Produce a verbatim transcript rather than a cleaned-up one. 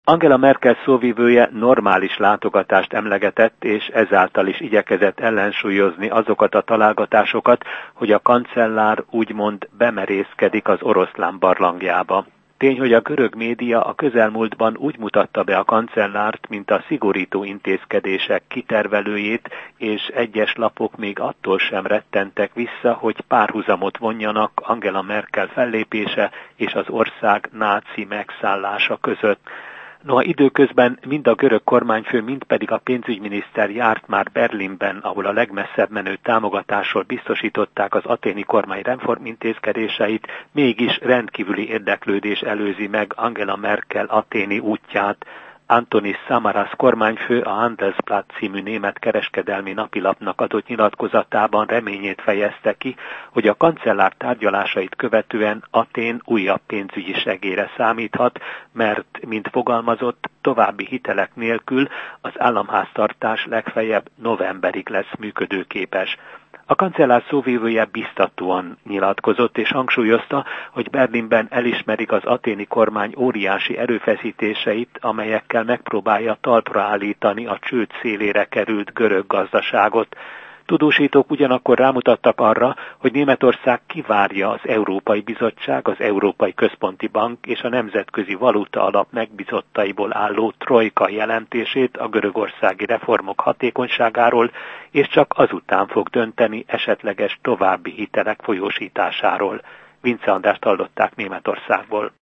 Angela Merkel szóvivője normális látogatást emlegetett, és ezáltal is igyekezett ellensúlyozni azokat a találgatásokat, hogy a kancellár úgymond bemerészkedik az oroszlán barlangjába. Tény, hogy a görög média a közelmúltban úgy mutatta be a kancellárt, mint a szigorító intézkedések kitervelőjét, és egyes lapok még attól sem rettentek vissza, hogy párhuzamot vonjanak Angela Merkel fellépése és az ország náci megszállása között. Noha időközben mind a görög kormányfő, mind pedig a pénzügyminiszter járt már Berlinben, ahol a legmesszebb menő támogatásról biztosították az athéni kormány reformintézkedéseit, mégis rendkívüli érdeklődés előzi meg Angela Merkel athéni útját. Antonis Samaras kormányfő a Handelsblatt című német kereskedelmi napilapnak adott nyilatkozatában reményét fejezte ki, hogy a kancellár tárgyalásait követően Athén újabb pénzügyi segélyre számíthat, mert, mint fogalmazott, további hitelek nélkül az államháztartás legfeljebb novemberig lesz működőképes. A kancellár szóvivője biztatóan nyilatkozott és hangsúlyozta, hogy Berlinben elismerik az athéni kormány óriási erőfeszítéseit, amelyekkel megpróbálja talpra állítani a csőd szélére került görög gazdaságot. Tudósítók ugyanakkor rámutattak arra, hogy Németország kivárja az Európai Bizottság, az Európai Központi Bank és a Nemzetközi Valuta Alap megbizottaiból álló trojka jelentését a görögországi reformok hatékonyságáról, és csak azután fog dönteni esetleges további hitelek folyósításáról. Vince Andrást hallották Németországból.